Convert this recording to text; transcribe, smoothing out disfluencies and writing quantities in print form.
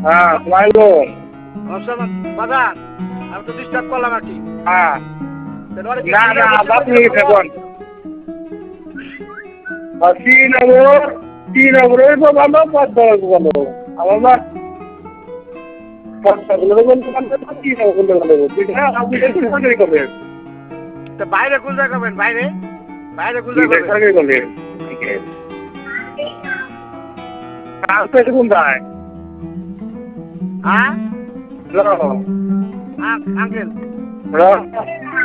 হ্যাঁ আসসালামাইকুম। আসসালাম বাজার, আমি তো ডিস্টার্ব করলাম আর কি। হ্যাঁ না না আপনি দেখুন শ্রীনগর শ্রীনগরের তো ভালো পদ্মার ভালো আমার না পদ্মাগুলো বলতে পারলে তো শ্রীনগর ভালো হ্যাঁ আপনি একটু সরকারি করবেন তা বাইরে কোন জায়গা করবেন? বাইরে বাইরে কোন জায়গা করবেন? সরকারি করবেন কাজ কোন যায় হ্যাঁ হ্যালো আঙ্কেল হ্যালো